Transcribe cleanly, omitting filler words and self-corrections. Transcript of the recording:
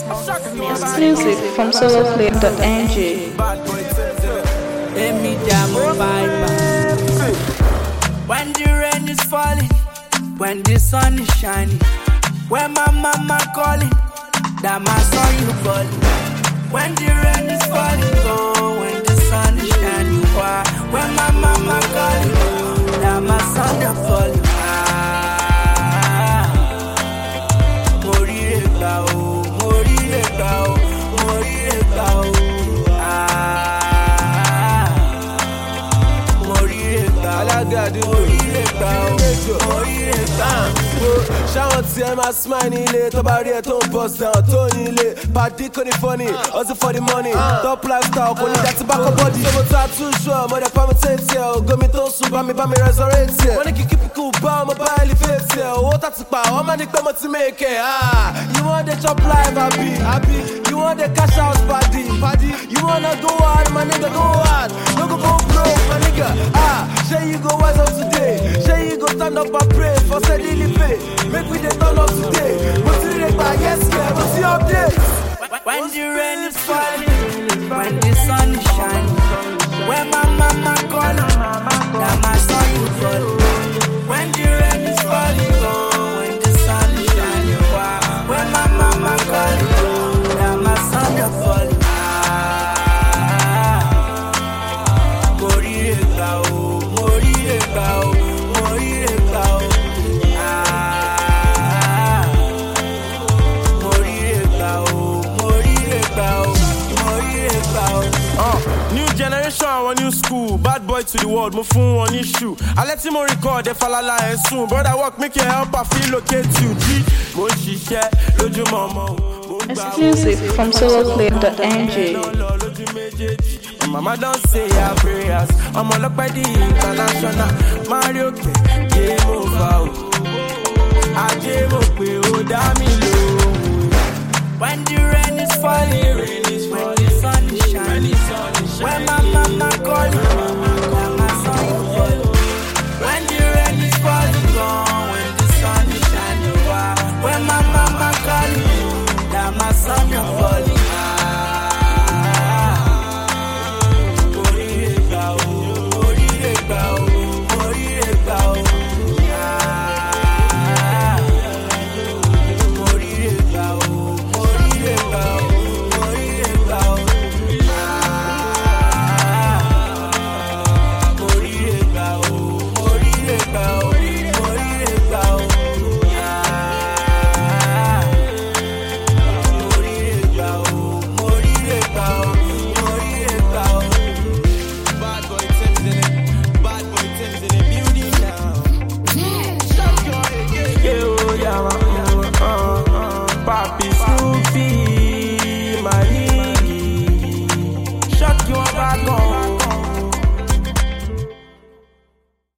Exclusive from soloclip.ng. When the rain is falling, when the sun is shining, when my mama calling, that my son you calling. When the rain is falling, oh, when the sun is shining, why? When my mama calling, oh, that my son you falling. Shout to my smiley late, about it, don't bust down, Tony late, party con funny, also for the money, top lifestyle, only that tobacco body. So tattoo show, mother permutate here, go me to soup, me resurrect here. Wanna keep it cool, bomb, my body face here, what that's about, how many come to make it, you want the chop live, happy, you want the cash out party, you wanna go hard, my nigga, go hard, no go broke, my nigga, say you go wise up today, say you go stand up and pray, for steadily pay, make we dey turn up today, but today by yes, yeah, but see updates. When the rain is falling, when the sun is shining, when my mama calling, that my son you calling. When the rain is falling, oh, when the sun is shining, when my mama calling, that my son you falling. New generation, one new school, bad boy to the world, my phone one issue. I let him record, they fall alive soon. Brother work, make your help, I feel locate you. G, mo share, loju mama. Exclusive from soloclip.ng. Mama don't say her prayers. I'm all up by the international. Mario K, game over. I came up with Odamilo. When the rain is falling, when the sun is shining, when my mama calling, that my son you calling. When the rain is falling, when the sun is shining, when my mama calling, that my son